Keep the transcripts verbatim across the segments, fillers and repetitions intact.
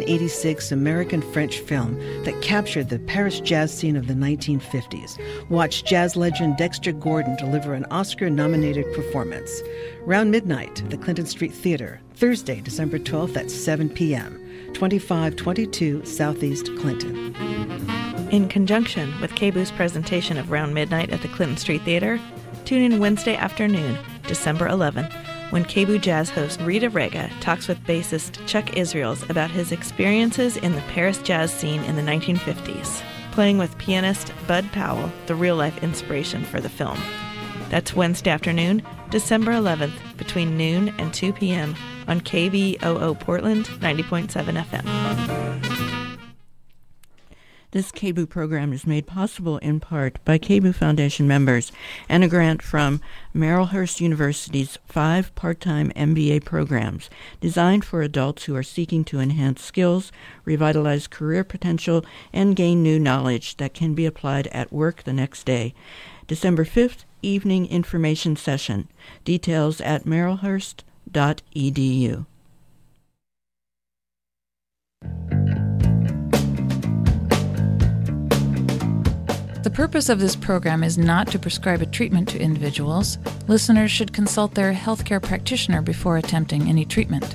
eighty-six American-French film that captured the Paris jazz scene of the nineteen fifties. Watch jazz legend Dexter Gordon deliver an Oscar-nominated performance. Round Midnight at the Clinton Street Theater, Thursday, December twelfth at seven p.m., twenty-five twenty-two Southeast Clinton. In conjunction with K B O O's presentation of Round Midnight at the Clinton Street Theater, tune in Wednesday afternoon, December eleventh, when K B O O Jazz host Rita Rega talks with bassist Chuck Israels about his experiences in the Paris jazz scene in the nineteen fifties, playing with pianist Bud Powell, the real-life inspiration for the film. That's Wednesday afternoon, December eleventh, between noon and two p.m. on K B O O Portland ninety point seven F M. This K B O O program is made possible in part by K B O O Foundation members and a grant from Marylhurst University's five part-time M B A programs designed for adults who are seeking to enhance skills, revitalize career potential, and gain new knowledge that can be applied at work the next day. December fifth, evening information session. Details at marylhurst dot e d u. The purpose of this program is not to prescribe a treatment to individuals. Listeners should consult their healthcare practitioner before attempting any treatment.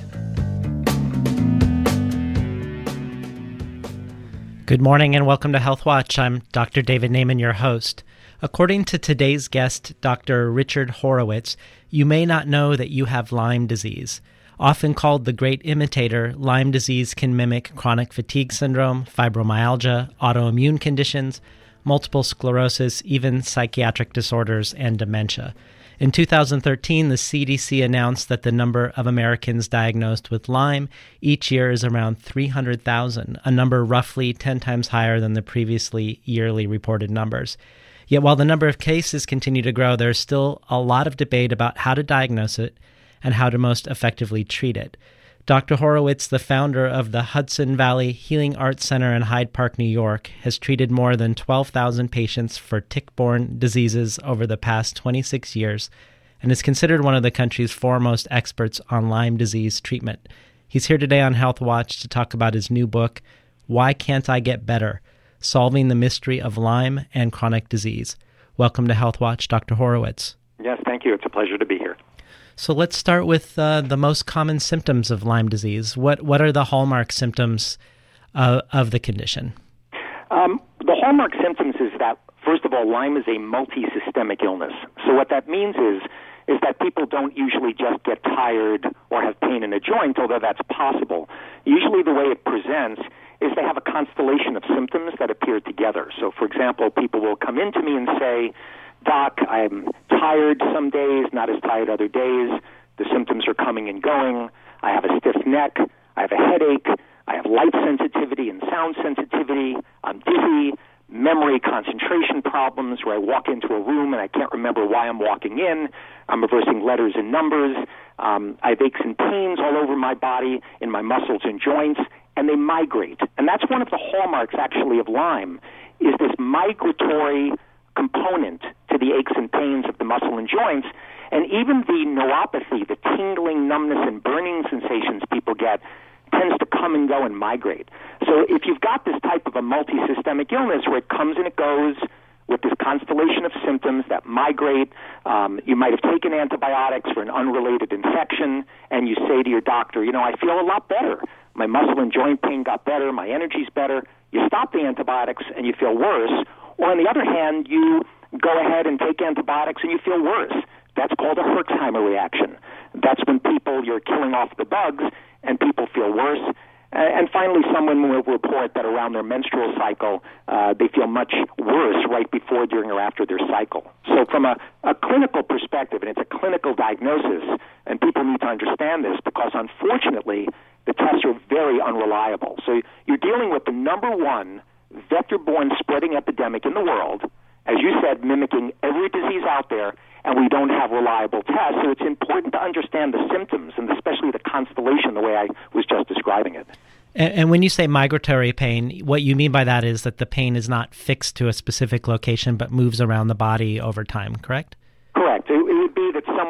Good morning and welcome to Health Watch. I'm Doctor David Naiman, your host. According to today's guest, Doctor Richard Horowitz, you may not know that you have Lyme disease. Often called the great imitator, Lyme disease can mimic chronic fatigue syndrome, fibromyalgia, autoimmune conditions, multiple sclerosis, even psychiatric disorders, and dementia. In two thousand thirteen, the C D C announced that the number of Americans diagnosed with Lyme each year is around three hundred thousand, a number roughly ten times higher than the previously yearly reported numbers. Yet while the number of cases continue to grow, there's still a lot of debate about how to diagnose it and how to most effectively treat it. Doctor Horowitz, the founder of the Hudson Valley Healing Arts Center in Hyde Park, New York, has treated more than twelve thousand patients for tick-borne diseases over the past twenty-six years and is considered one of the country's foremost experts on Lyme disease treatment. He's here today on Health Watch to talk about his new book, Why Can't I Get Better? Solving the Mystery of Lyme and Chronic Disease. Welcome to Health Watch, Doctor Horowitz. Yes, thank you. It's a pleasure to be here. So let's start with uh, the most common symptoms of Lyme disease. What what are the hallmark symptoms uh, of the condition? Um, the hallmark symptoms is that, first of all, Lyme is a multi-systemic illness. So what that means is is that people don't usually just get tired or have pain in a joint, although that's possible. Usually the way it presents is they have a constellation of symptoms that appear together. So, for example, people will come in to me and say, Doc, I'm tired some days, not as tired other days. The symptoms are coming and going. I have a stiff neck. I have a headache. I have light sensitivity and sound sensitivity. I'm dizzy. Memory concentration problems where I walk into a room and I can't remember why I'm walking in. I'm reversing letters and numbers. Um, I have aches and pains all over my body, in my muscles and joints, and they migrate. And that's one of the hallmarks, actually, of Lyme, is this migratory component to the aches and pains of the muscle and joints, and even the neuropathy, the tingling, numbness, and burning sensations people get tends to come and go and migrate. So if you've got this type of a multi-systemic illness where it comes and it goes with this constellation of symptoms that migrate, um, you might have taken antibiotics for an unrelated infection, and you say to your doctor, you know, I feel a lot better. My muscle and joint pain got better, my energy's better. You stop the antibiotics and you feel worse. Or on the other hand, you go ahead and take antibiotics and you feel worse. That's called a Herxheimer reaction. That's when people, you're killing off the bugs and people feel worse. And finally, someone will report that around their menstrual cycle, uh, they feel much worse right before, during, or after their cycle. So from a, a clinical perspective, and it's a clinical diagnosis, and people need to understand this because, unfortunately, the tests are very unreliable. So you're dealing with the number one vector-borne spreading epidemic in the world, as you said, mimicking every disease out there, and we don't have reliable tests. So it's important to understand the symptoms, and especially the constellation, the way I was just describing it. And, and when you say migratory pain, what you mean by that is that the pain is not fixed to a specific location, but moves around the body over time, correct? Correct. It, it would be that someone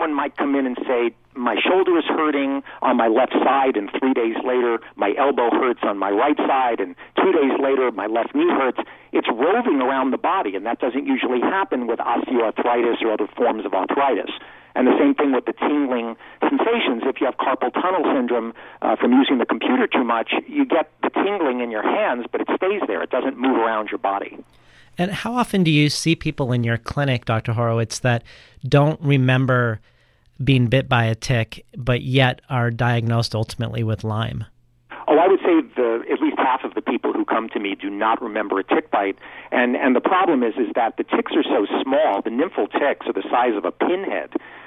someone might come in and say, my shoulder is hurting on my left side, and three days later, my elbow hurts on my right side, and two days later, my left knee hurts. It's roving around the body, and that doesn't usually happen with osteoarthritis or other forms of arthritis. And the same thing with the tingling sensations. If you have carpal tunnel syndrome uh, from using the computer too much, you get the tingling in your hands, but it stays there. It doesn't move around your body. And how often do you see people in your clinic, Doctor Horowitz, that don't remember being bit by a tick, but yet are diagnosed ultimately with Lyme? Oh, I would say the, at least half of the people who come to me do not remember a tick bite. And, and the problem is, is that the ticks are so small, the nymphal ticks are the size of a pinhead.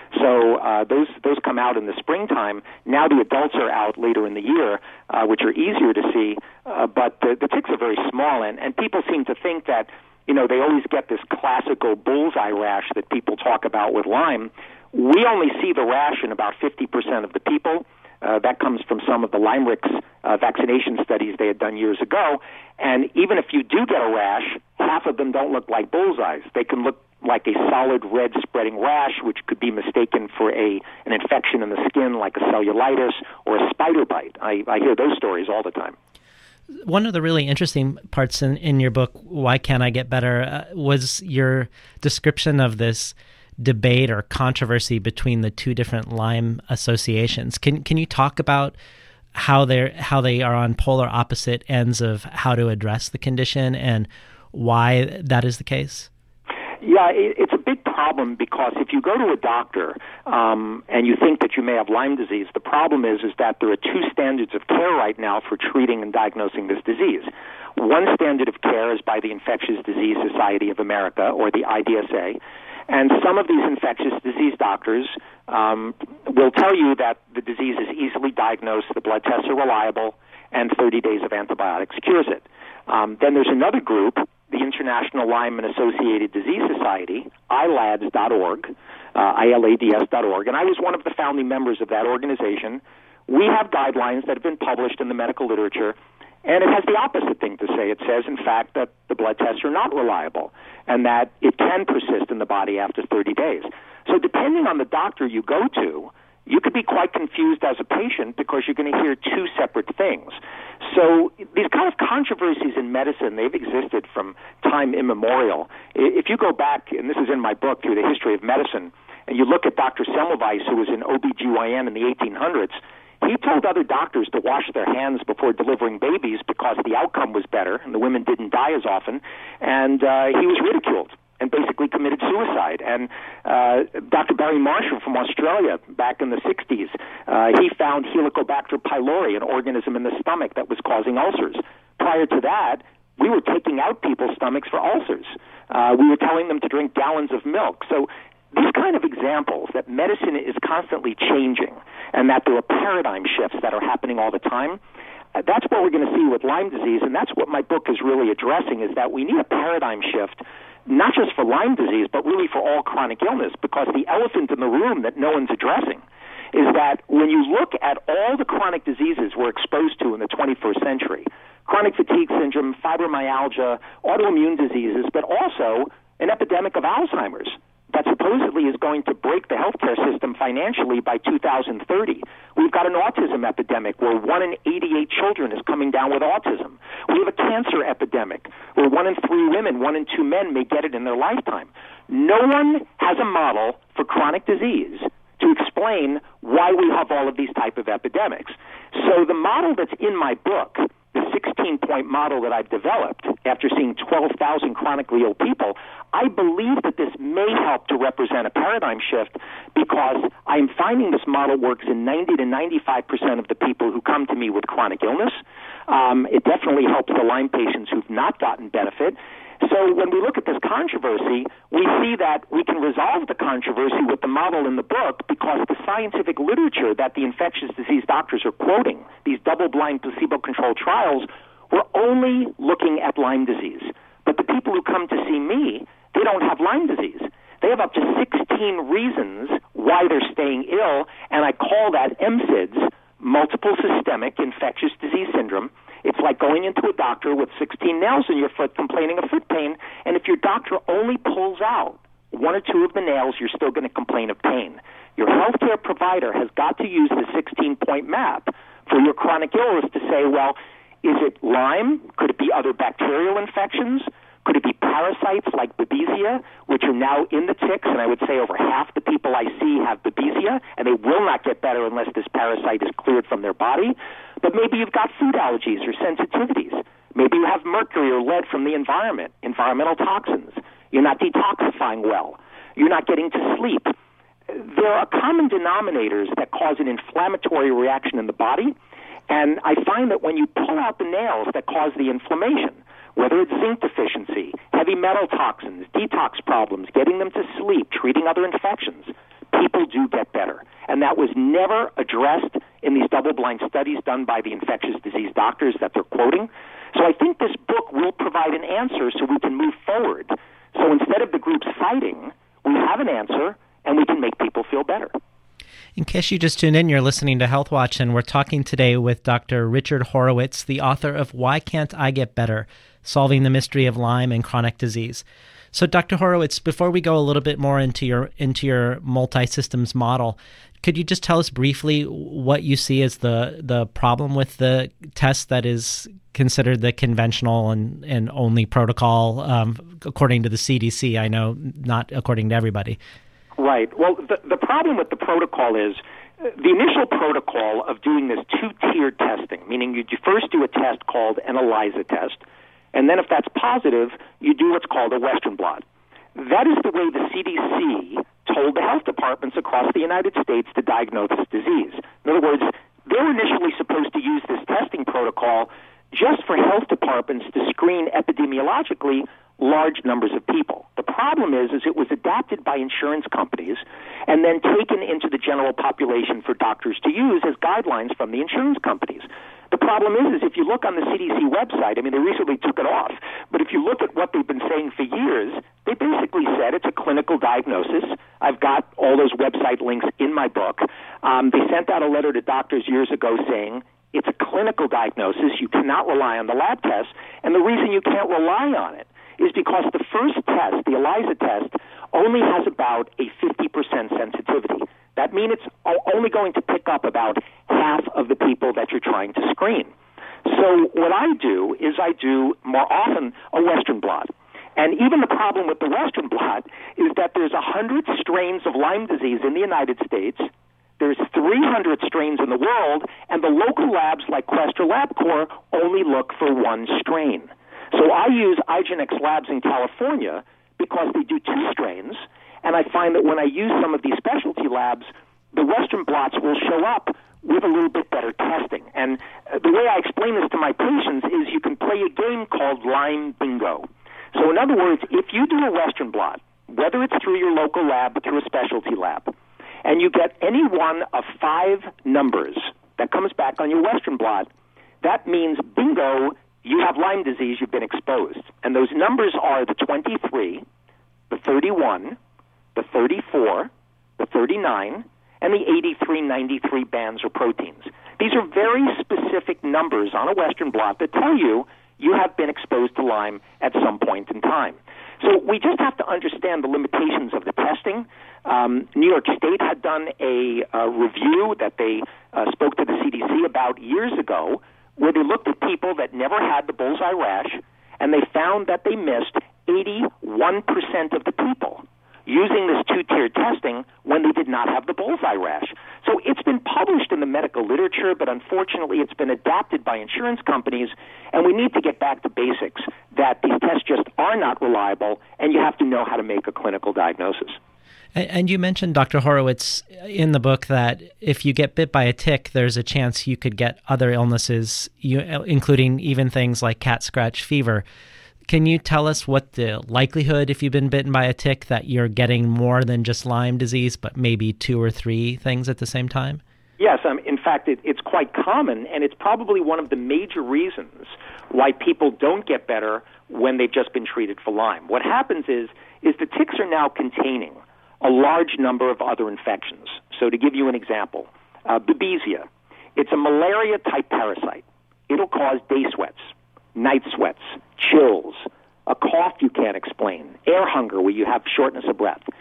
So uh, those those come out in the springtime. Now the adults are out later in the year, uh, which are easier to see, uh, but the, the ticks are very small, and, and people seem to think that, you know, they always get this classical bullseye rash that people talk about with Lyme. We only see the rash in about fifty percent of the people. Uh, that comes from some of the Lymerix uh, vaccination studies they had done years ago. And even if you do get a rash, half of them don't look like bullseyes. They can look like a solid red spreading rash, which could be mistaken for a an infection in the skin like a cellulitis or a spider bite. I, I hear those stories all the time. One of the really interesting parts in, in your book, Why Can't I Get Better, uh, was your description of this debate or controversy between the two different Lyme associations. Can can you talk about how they how they are on polar opposite ends of how to address the condition and why that is the case? Yeah, it, it's a big problem because if you go to a doctor um, and you think that you may have Lyme disease, the problem is is that there are two standards of care right now for treating and diagnosing this disease. One standard of care is by the Infectious Disease Society of America, or the I D S A. And some of these infectious disease doctors um, will tell you that the disease is easily diagnosed, the blood tests are reliable, and thirty days of antibiotics cures it. Um, then there's another group, the International Lyme and Associated Disease Society, I L A D S dot org, uh, I L A D S dot org, and I was one of the founding members of that organization. We have guidelines that have been published in the medical literature, and it has the opposite thing to say. It says, in fact, that the blood tests are not reliable and that it can persist in the body after thirty days. So depending on the doctor you go to, you could be quite confused as a patient because you're going to hear two separate things. So these kind of controversies in medicine, they've existed from time immemorial. If you go back, and this is in my book, through the history of medicine, and you look at Doctor Semmelweis, who was an O B G Y N in the eighteen hundreds, he told other doctors to wash their hands before delivering babies because the outcome was better and the women didn't die as often, and uh, he was ridiculed and basically committed suicide. And uh, Doctor Barry Marshall from Australia back in the sixties, uh, he found Helicobacter pylori, an organism in the stomach that was causing ulcers. Prior to that, we were taking out people's stomachs for ulcers. Uh, we were telling them to drink gallons of milk. So these kind of examples that medicine is constantly changing and that there are paradigm shifts that are happening all the time, uh, that's what we're going to see with Lyme disease, and that's what my book is really addressing, is that we need a paradigm shift, not just for Lyme disease, but really for all chronic illness, because the elephant in the room that no one's addressing is that when you look at all the chronic diseases we're exposed to in the twenty-first century, chronic fatigue syndrome, fibromyalgia, autoimmune diseases, but also an epidemic of Alzheimer's that supposedly is going to break the healthcare system financially by two thousand thirty. We've got an autism epidemic where one in eighty-eight children is coming down with autism. We have a cancer epidemic where one in three women, one in two men may get it in their lifetime. No one has a model for chronic disease to explain why we have all of these type of epidemics. So the model that's in my book, the sixteen-point model that I've developed after seeing twelve thousand chronically ill people, I believe that this may help to represent a paradigm shift because I'm finding this model works in ninety to ninety-five percent of the people who come to me with chronic illness. Um, it definitely helps the Lyme patients who've not gotten benefit. So when we look at this controversy, we see that we can resolve the controversy with the model in the book because the scientific literature that the infectious disease doctors are quoting, these double-blind placebo-controlled trials, were only looking at Lyme disease. But the people who come to see me, they don't have Lyme disease. They have up to sixteen reasons why they're staying ill, and I call that M S I D S, multiple systemic infectious disease syndrome. It's like going into a doctor with sixteen nails in your foot complaining of foot pain, and if your doctor only pulls out one or two of the nails, you're still going to complain of pain. Your healthcare provider has got to use the sixteen-point map for your chronic illness to say, well, is it Lyme? Could it be other bacterial infections? Could it be parasites like Babesia, which are now in the ticks? And I would say over half the people I see have Babesia, and they will not get better unless this parasite is cleared from their body. But maybe you've got food allergies or sensitivities. Maybe you have mercury or lead from the environment, environmental toxins. You're not detoxifying well. You're not getting to sleep. There are common denominators that cause an inflammatory reaction in the body, and I find that when you pull out the nails that cause the inflammation, whether it's zinc deficiency, heavy metal toxins, detox problems, getting them to sleep, treating other infections, people do get better. And that was never addressed in these double-blind studies done by the infectious disease doctors that they're quoting. So I think this book will provide an answer so we can move forward. So instead of the groups fighting, we have an answer, and we can make people feel better. In case you just tuned in, you're listening to Health Watch, and we're talking today with Doctor Richard Horowitz, the author of Why Can't I Get Better? Solving the Mystery of Lyme and Chronic Disease. So, Doctor Horowitz, before we go a little bit more into your into your multi-systems model, could you just tell us briefly what you see as the, the problem with the test that is considered the conventional and, and only protocol, um, according to the C D C? I know not according to everybody. Right. Well, the, the problem with the protocol is the initial protocol of doing this two-tiered testing, meaning you first do a test called an ELISA test, and then if that's positive, you do what's called a Western blot. That is the way the C D C told the health departments across the United States to diagnose this disease. In other words, they were initially supposed to use this testing protocol just for health departments to screen epidemiologically large numbers of people. The problem is, is it was adapted by insurance companies and then taken into the general population for doctors to use as guidelines from the insurance companies. The problem is, is if you look on the C D C website, I mean, they recently took it off, but if you look at what they've been saying for years, they basically said it's a clinical diagnosis. I've got all those website links in my book. Um, they sent out a letter to doctors years ago saying it's a clinical diagnosis. You cannot rely on the lab tests, and the reason you can't rely on it is because the first test, the ELISA test, only has about a fifty percent sensitivity. That means it's only going to pick up about half of the people that you're trying to screen. So what I do is I do more often a Western blot. And even the problem with the Western blot is that there's one hundred strains of Lyme disease in the United States. There's three hundred strains in the world, and the local labs like Quest or LabCorp only look for one strain. So I use IGeneX Labs in California because they do two strains, and I find that when I use some of these specialty labs, the Western blots will show up with a little bit better testing. And the way I explain this to my patients is you can play a game called Lyme Bingo. So in other words, if you do a Western blot, whether it's through your local lab or through a specialty lab, and you get any one of five numbers that comes back on your Western blot, that means bingo, you have Lyme disease, you've been exposed. And those numbers are the twenty-three, the thirty-one, the thirty-four, the thirty-nine, and the eighty-three ninety-three bands or proteins. These are very specific numbers on a Western blot that tell you you have been exposed to Lyme at some point in time. So we just have to understand the limitations of the testing. Um, New York State had done a, a review that they uh, spoke to the C D C about years ago, where they looked at people that never had the bullseye rash, and they found that they missed eighty-one percent of the people using this two-tiered testing when they did not have the bullseye rash. So it's been published in the medical literature, but unfortunately it's been adapted by insurance companies, and we need to get back to basics, that these tests just are not reliable, and you have to know how to make a clinical diagnosis. And you mentioned, Doctor Horowitz, in the book that if you get bit by a tick, there's a chance you could get other illnesses, including even things like cat scratch fever. Can you tell us what the likelihood, if you've been bitten by a tick, that you're getting more than just Lyme disease, but maybe two or three things at the same time? Yes, um, in fact, it, it's quite common, and it's probably one of the major reasons why people don't get better when they've just been treated for Lyme. What happens is, is the ticks are now containing a large number of other infections. So to give you an example, uh, Babesia, it's a malaria-type parasite. It'll cause day sweats, night sweats, chills, a cough you can't explain, air hunger where you have shortness of breath.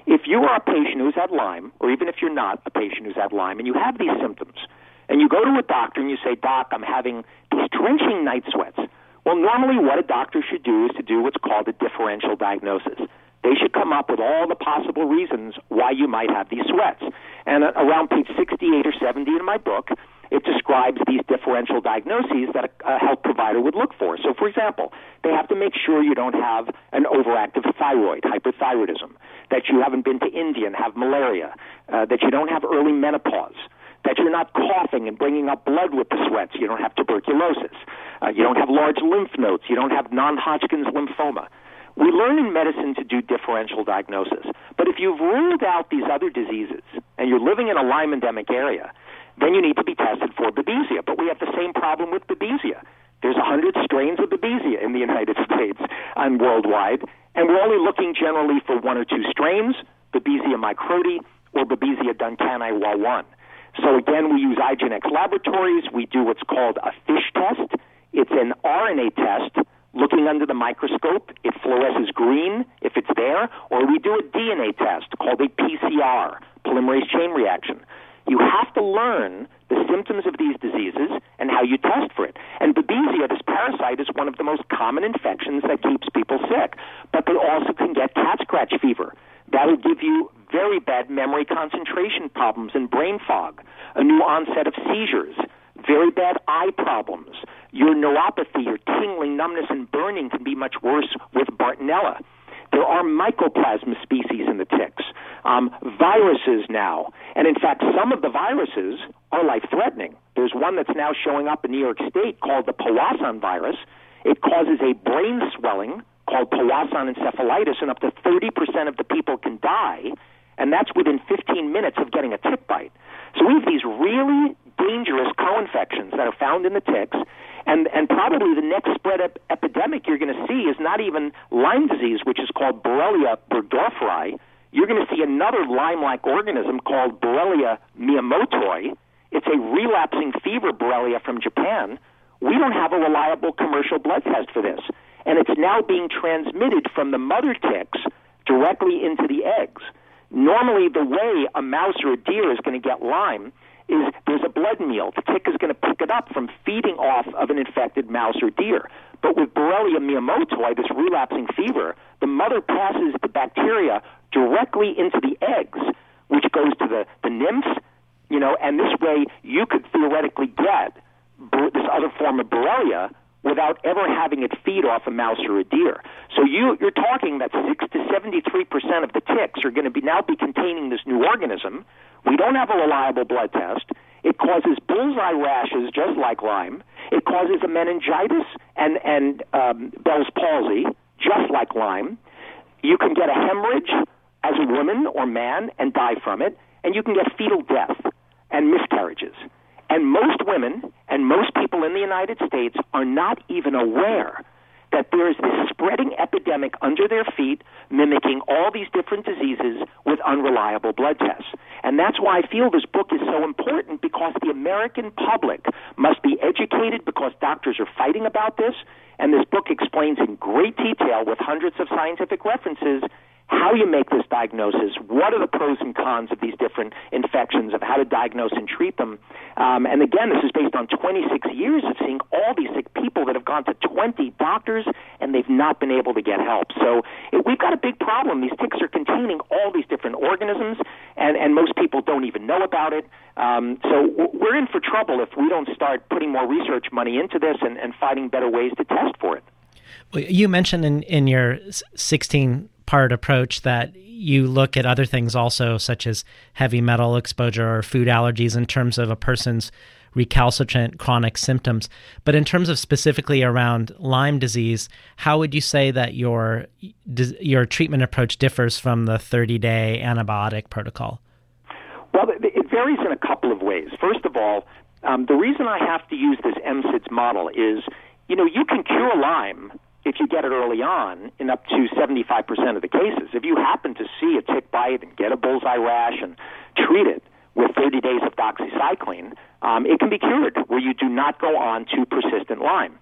if you are a patient who's had Lyme, or even if you're not a patient who's had Lyme, and you have these symptoms, and you go to a doctor and you say, Doc, I'm having these drenching night sweats. Well, normally what a doctor should do is to do what's called a differential diagnosis. They should come up with all the possible reasons why you might have these sweats. And uh, around page sixty-eight or seventy in my book, it describes these differential diagnoses that a, a health provider would look for. So, for example, they have to make sure you don't have an overactive thyroid, hyperthyroidism, that you haven't been to India and have malaria, uh, that you don't have early menopause, that you're not coughing and bringing up blood with the sweats, you don't have tuberculosis, uh, you don't have large lymph nodes, you don't have non-Hodgkin's lymphoma. We learn in medicine to do differential diagnosis. But if you've ruled out these other diseases and you're living in a Lyme endemic area, then you need to be tested for Babesia. But we have the same problem with Babesia. There's one hundred strains of Babesia in the United States and worldwide, and we're only looking generally for one or two strains, Babesia microti or Babesia duncani W A one. So again, we use IGeneX Laboratories. We do what's called a FISH test. It's an R N A test. Looking under the microscope, it fluoresces green if it's there, or we do a D N A test called a P C R, polymerase chain reaction. You have to learn the symptoms of these diseases and how you test for it. And Babesia, this parasite, is one of the most common infections that keeps people sick. But they also can get cat scratch fever. That will give you very bad memory concentration problems and brain fog, a new onset of seizures, very bad eye problems. Your neuropathy, your tingling, numbness, and burning can be much worse with Bartonella. There are mycoplasma species in the ticks, um, viruses now. And in fact, some of the viruses are life-threatening. There's one that's now showing up in New York State called the Powassan virus. It causes a brain swelling called Powassan encephalitis, and up to thirty percent of the people can die, and that's within fifteen minutes of getting a tick bite. So we have these really dangerous co-infections that are found in the ticks, and, and probably the next spread ep- epidemic you're going to see is not even Lyme disease, which is called Borrelia burgdorferi. You're going to see another Lyme-like organism called Borrelia miyamotoi. It's a relapsing fever Borrelia from Japan. We don't have a reliable commercial blood test for this, and it's now being transmitted from the mother ticks directly into the eggs. Normally, the way a mouse or a deer is going to get Lyme is there's a blood meal. The tick is going to pick it up from feeding off of an infected mouse or deer. But with Borrelia miyamotoi, this relapsing fever, the mother passes the bacteria directly into the eggs, which goes to the, the nymphs, you know, and this way you could theoretically get this other form of Borrelia without ever having it feed off a mouse or a deer. So you, you're talking that six to seventy-three percent of the ticks are going to be now be containing this new organism. We don't have a reliable blood test. It causes bullseye rashes just like Lyme. It causes a meningitis and, and um, Bell's palsy just like Lyme. You can get a hemorrhage as a woman or man and die from it, and you can get fetal death and miscarriages. And most women and most people in the United States are not even aware that there is this spreading epidemic under their feet, mimicking all these different diseases with unreliable blood tests. And that's why I feel this book is so important, because the American public must be educated, because doctors are fighting about this. And this book explains in great detail with hundreds of scientific references how you make this diagnosis, what are the pros and cons of these different infections, of how to diagnose and treat them. Um, and again, this is based on twenty-six years of seeing all these sick people that have gone to twenty doctors, and they've not been able to get help. So it, we've got a big problem. These ticks are containing all these different organisms, and, and most people don't even know about it. Um, so we're in for trouble if we don't start putting more research money into this and, and finding better ways to test for it. Well, you mentioned in, in your sixteen part approach that you look at other things also, such as heavy metal exposure or food allergies, in terms of a person's recalcitrant chronic symptoms. But in terms of specifically around Lyme disease, how would you say that your your treatment approach differs from the thirty-day antibiotic protocol? Well, it varies in a couple of ways. First of all, um, the reason I have to use this M S I D S model is, you know, you can cure Lyme if you get it early on in up to seventy-five percent of the cases. If you happen to see a tick bite and get a bullseye rash and treat it with thirty days of doxycycline, um, it can be cured where you do not go on to persistent Lyme.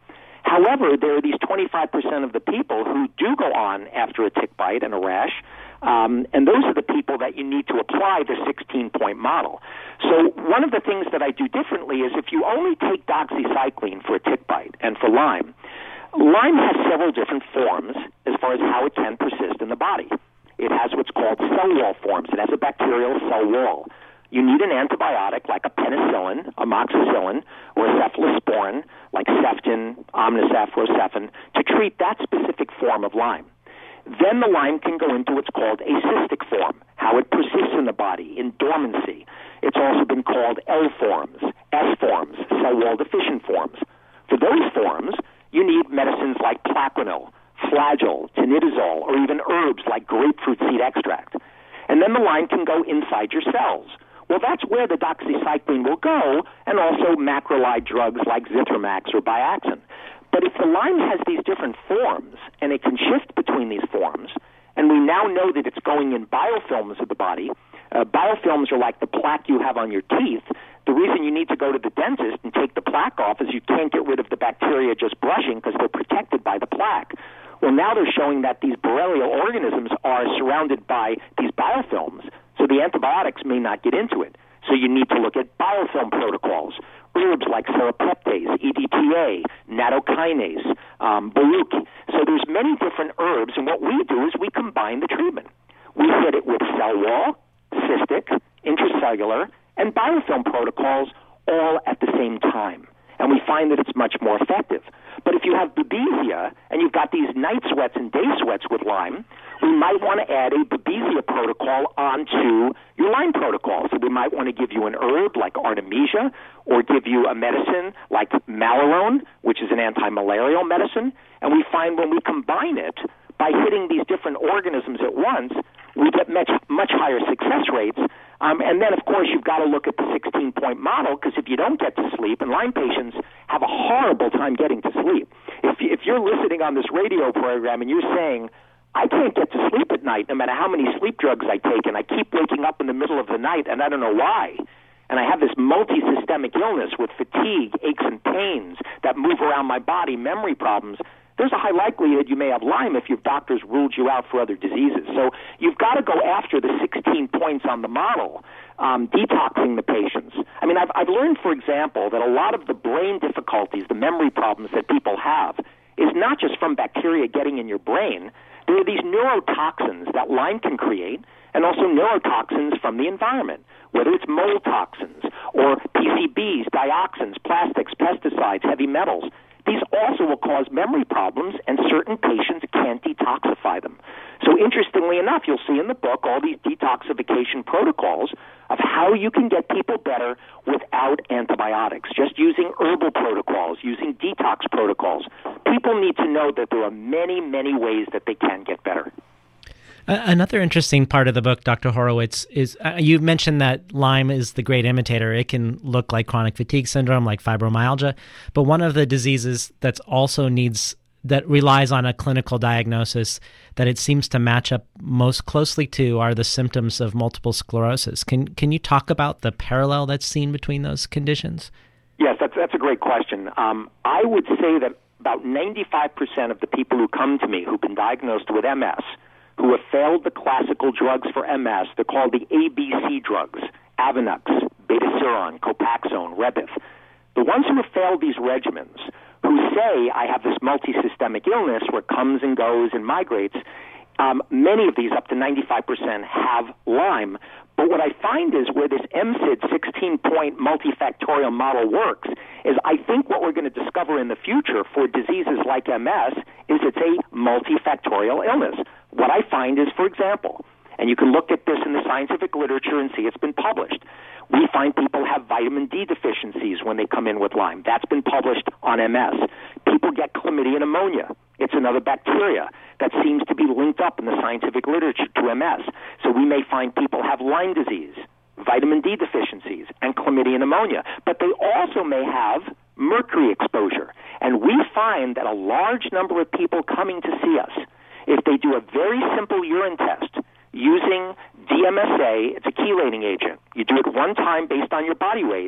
However, there are these twenty-five percent of the people who do go on after a tick bite and a rash, um, and those are the people that you need to apply the sixteen-point model. So one of the things that I do differently is if you only take doxycycline for a tick bite and for Lyme, Lyme has several different forms as far as how it can persist in the body. It has what's called cell wall forms. It has a bacterial cell wall. You need an antibiotic like a penicillin, amoxicillin, or cephalosporin like Ceftin, Omnicef, or Cefin to treat that specific form of Lyme. Then the Lyme can go into what's called a cystic form, how it persists in the body, in dormancy. It's also been called L forms, S forms, cell wall deficient forms. For those forms, you need medicines like Plaquenil, Flagyl, Tinidazole, or even herbs like grapefruit seed extract. And then the Lyme can go inside your cells. Well, that's where the doxycycline will go, and also macrolide drugs like Zithromax or Biaxin. But if the Lyme has these different forms, and it can shift between these forms, and we now know that it's going in biofilms of the body, uh, biofilms are like the plaque you have on your teeth. The reason you need to go to the dentist and take the plaque off is you can't get rid of the bacteria just brushing because they're protected by the plaque. Well, now they're showing that these borrelial organisms are surrounded by these biofilms, so the antibiotics may not get into it. So you need to look at biofilm protocols, herbs like serrapeptase, E D T A, nattokinase, um, baruch. So there's many different herbs, and what we do is we combine the treatment. We hit it with cell wall, cystic, intracellular, and biofilm protocols all at the same time. And we find that it's much more effective. But if you have Babesia and you've got these night sweats and day sweats with Lyme, we might want to add a Babesia protocol onto your Lyme protocol. So we might want to give you an herb like Artemisia, or give you a medicine like Malarone, which is an anti-malarial medicine. And we find when we combine it, by hitting these different organisms at once, we get much, much higher success rates. Um, and then, of course, you've got to look at the sixteen-point model, because if you don't get to sleep, and Lyme patients have a horrible time getting to sleep. If, if you're listening on this radio program and you're saying, I can't get to sleep at night no matter how many sleep drugs I take, and I keep waking up in the middle of the night, and I don't know why, and I have this multi-systemic illness with fatigue, aches and pains that move around my body, memory problems, there's a high likelihood you may have Lyme if your doctors ruled you out for other diseases. So you've got to go after the sixteen points on the model, um, detoxing the patients. I mean, I've, I've learned, for example, that a lot of the brain difficulties, the memory problems that people have, is not just from bacteria getting in your brain. There are these neurotoxins that Lyme can create, and also neurotoxins from the environment, whether it's mold toxins or P C Bs, dioxins, plastics, pesticides, heavy metals. These also will cause memory problems, and certain patients can't detoxify them. So interestingly enough, you'll see in the book all these detoxification protocols of how you can get people better without antibiotics, just using herbal protocols, using detox protocols. People need to know that there are many, many ways that they can get better. Another interesting part of the book, Doctor Horowitz, is uh, you mentioned that Lyme is the great imitator. It can look like chronic fatigue syndrome, like fibromyalgia, but one of the diseases that's also needs that relies on a clinical diagnosis that it seems to match up most closely to are the symptoms of multiple sclerosis. Can can you talk about the parallel that's seen between those conditions? Yes, that's that's a great question. Um, I would say that about ninety-five percent of the people who come to me who've been diagnosed with M S, who have failed the classical drugs for M S, they're called the A B C drugs, Avenux, Betaseron, Copaxone, Rebif. The ones who have failed these regimens, who say, I have this multisystemic illness where it comes and goes and migrates, um, many of these, up to ninety-five percent, have Lyme. But what I find is where this M S I D sixteen-point multifactorial model works is I think what we're going to discover in the future for diseases like M S is it's a multifactorial illness. What I find is, for example, and you can look at this in the scientific literature and see it's been published, we find people have vitamin D deficiencies when they come in with Lyme. That's been published on M S. People get chlamydia pneumonia. It's another bacteria that seems to be linked up in the scientific literature to M S. So we may find people have Lyme disease, vitamin D deficiencies, and chlamydia pneumonia. But they also may have mercury exposure. And we find that a large number of people coming to see us, if they do a very simple urine test using D M S A, it's a chelating agent. You do it one time based on your body weight.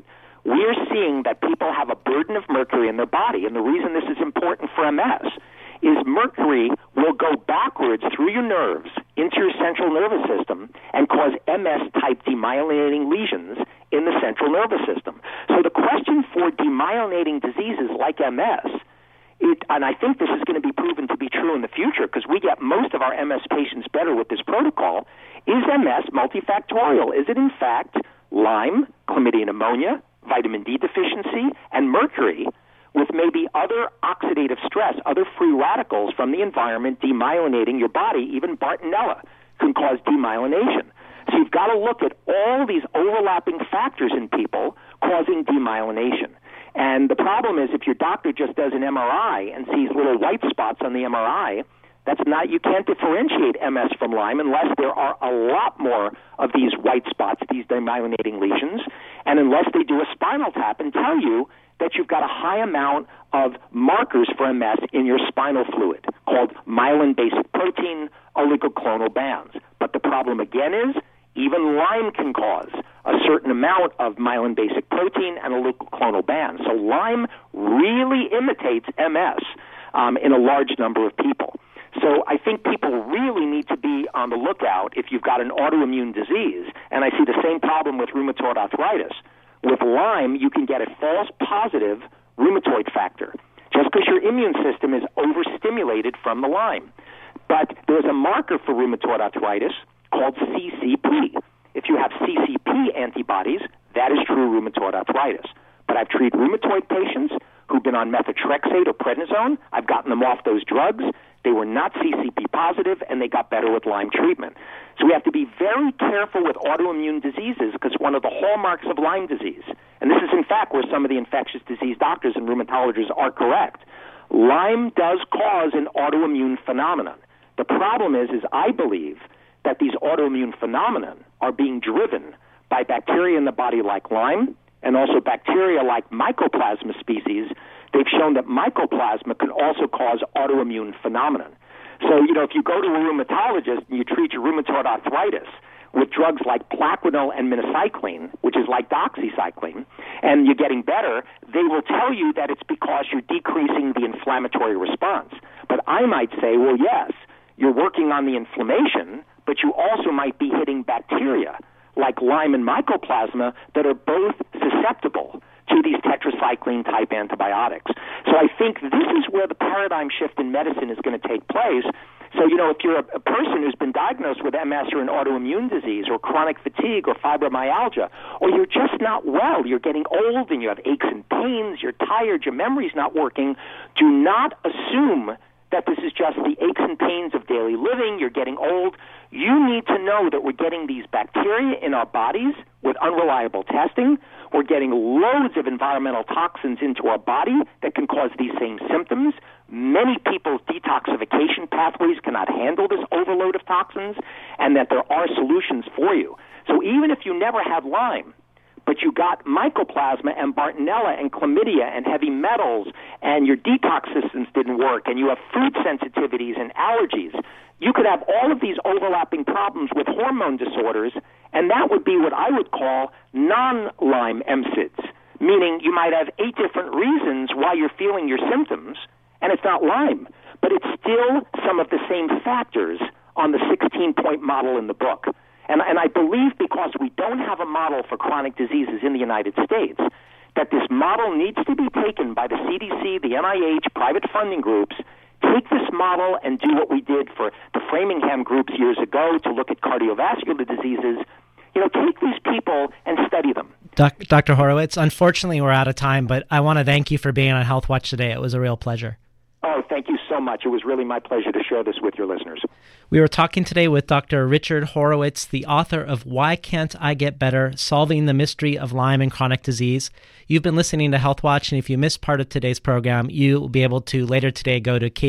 we're seeing that people have a burden of mercury in their body. And the reason this is important for M S is mercury will go backwards through your nerves into your central nervous system and cause M S-type demyelinating lesions in the central nervous system. So the question for demyelinating diseases like M S, it, and I think this is going to be proven to be true in the future because we get most of our M S patients better with this protocol, is M S multifactorial? Is it in fact Lyme, chlamydia pneumonia, vitamin D deficiency, and mercury, with maybe other oxidative stress, other free radicals from the environment demyelinating your body? Even Bartonella can cause demyelination. So you've got to look at all these overlapping factors in people causing demyelination. And the problem is if your doctor just does an M R I and sees little white spots on the M R I, that's not, you can't differentiate M S from Lyme unless there are a lot more of these white spots, these demyelinating lesions, and unless they do a spinal tap and tell you that you've got a high amount of markers for M S in your spinal fluid called myelin basic protein oligoclonal bands. But the problem again is even Lyme can cause a certain amount of myelin basic protein and oligoclonal bands. So Lyme really imitates M S um, in a large number of people. So I think people really need to be on the lookout if you've got an autoimmune disease, and I see the same problem with rheumatoid arthritis. With Lyme, you can get a false positive rheumatoid factor just because your immune system is overstimulated from the Lyme. But there's a marker for rheumatoid arthritis called C C P. If you have C C P antibodies, that is true rheumatoid arthritis. But I've treated rheumatoid patients who've been on methotrexate or prednisone. I've gotten them off those drugs. They were not C C P positive, and they got better with Lyme treatment. So we have to be very careful with autoimmune diseases because one of the hallmarks of Lyme disease, and this is in fact where some of the infectious disease doctors and rheumatologists are correct, Lyme does cause an autoimmune phenomenon. The problem is, is I believe that these autoimmune phenomena are being driven by bacteria in the body like Lyme and also bacteria like Mycoplasma species. They've shown that Mycoplasma can also cause autoimmune phenomenon. So, you know, if you go to a rheumatologist and you treat your rheumatoid arthritis with drugs like Plaquenil and minocycline, which is like doxycycline, and you're getting better, they will tell you that it's because you're decreasing the inflammatory response. But I might say, well, yes, you're working on the inflammation, but you also might be hitting bacteria like Lyme and Mycoplasma that are both susceptible to these tetracycline-type antibiotics. So I think this is where the paradigm shift in medicine is going to take place. So, you know, if you're a, a person who's been diagnosed with M S or an autoimmune disease or chronic fatigue or fibromyalgia, or you're just not well, you're getting old and you have aches and pains, you're tired, your memory's not working, do not assume that this is just the aches and pains of daily living, you're getting old. You need to know that we're getting these bacteria in our bodies with unreliable testing. We're getting loads of environmental toxins into our body that can cause these same symptoms. Many people's detoxification pathways cannot handle this overload of toxins, and that there are solutions for you. So even if you never had Lyme, but you got Mycoplasma and Bartonella and chlamydia and heavy metals, and your detox systems didn't work, and you have food sensitivities and allergies, you could have all of these overlapping problems with hormone disorders, and that would be what I would call non-Lyme M S I Ds, meaning you might have eight different reasons why you're feeling your symptoms, and it's not Lyme, but it's still some of the same factors on the sixteen-point model in the book. And, and I believe because we don't have a model for chronic diseases in the United States, that this model needs to be taken by the C D C, the N I H, private funding groups. Take this model and do what we did for the Framingham groups years ago to look at cardiovascular diseases. You know, take these people and study them. Doc, Doctor Horowitz, unfortunately we're out of time, but I want to thank you for being on Health Watch today. It was a real pleasure. Oh, thank you so much. It was really my pleasure to share this with your listeners. We were talking today with Doctor Richard Horowitz, the author of Why Can't I Get Better? Solving the Mystery of Lyme and Chronic Disease. You've been listening to Health Watch, and if you missed part of today's program, you'll be able to later today go to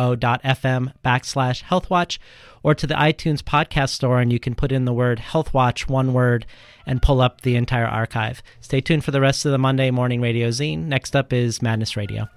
kboo.fm backslash Health Watch or to the iTunes podcast store, and you can put in the word Health Watch, one word, and pull up the entire archive. Stay tuned for the rest of the Monday Morning Radio Zine. Next up is Madness Radio.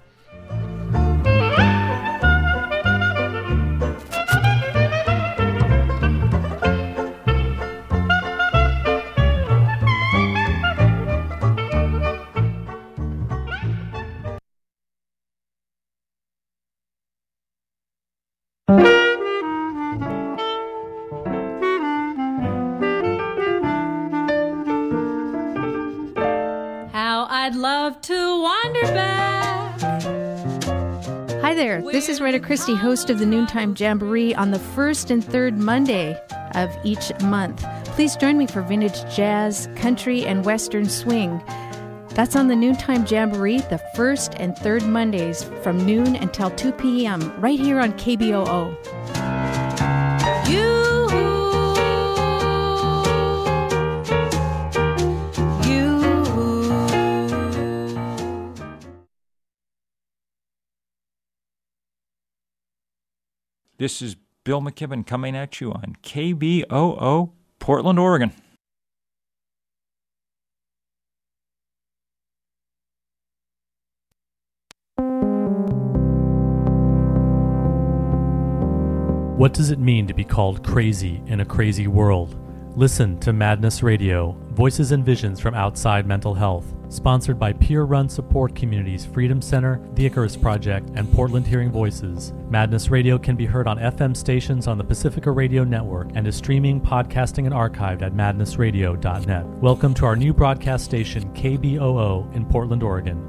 How I'd love to wander back. Hi there, this is Rita Christie, host of the Noontime Jamboree on the first and third Monday of each month. Please join me for vintage jazz, country, and western swing. That's on the Noontime Jamboree, the first and third Mondays from noon until two p.m. right here on K B O O. You, you. This is Bill McKibben coming at you on K B O O, Portland, Oregon. What does it mean to be called crazy in a crazy world? Listen to Madness Radio, Voices and Visions from Outside Mental Health, sponsored by peer-run support communities Freedom Center, the Icarus Project, and Portland Hearing Voices. Madness Radio can be heard on F M stations on the Pacifica Radio Network and is streaming, podcasting, and archived at madness radio dot net. Welcome to our new broadcast station, K B O O, in Portland, Oregon.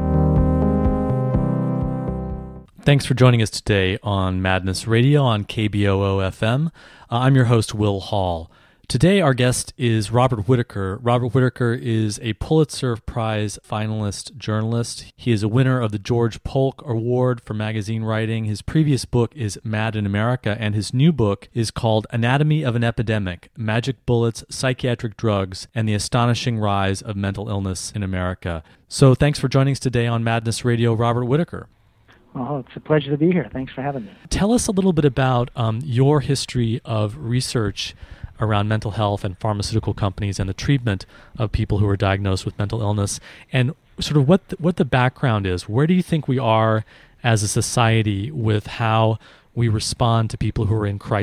Thanks for joining us today on Madness Radio on K B O O F M. Uh, I'm your host, Will Hall. Today, our guest is Robert Whitaker. Robert Whitaker is a Pulitzer Prize finalist journalist. He is a winner of the George Polk Award for magazine writing. His previous book is Mad in America, and his new book is called Anatomy of an Epidemic: Magic Bullets, Psychiatric Drugs, and the Astonishing Rise of Mental Illness in America. So thanks for joining us today on Madness Radio, Robert Whitaker. Well, it's a pleasure to be here. Thanks for having me. Tell us a little bit about um, your history of research around mental health and pharmaceutical companies and the treatment of people who are diagnosed with mental illness, and sort of what the, what the background is. Where do you think we are as a society with how we respond to people who are in crisis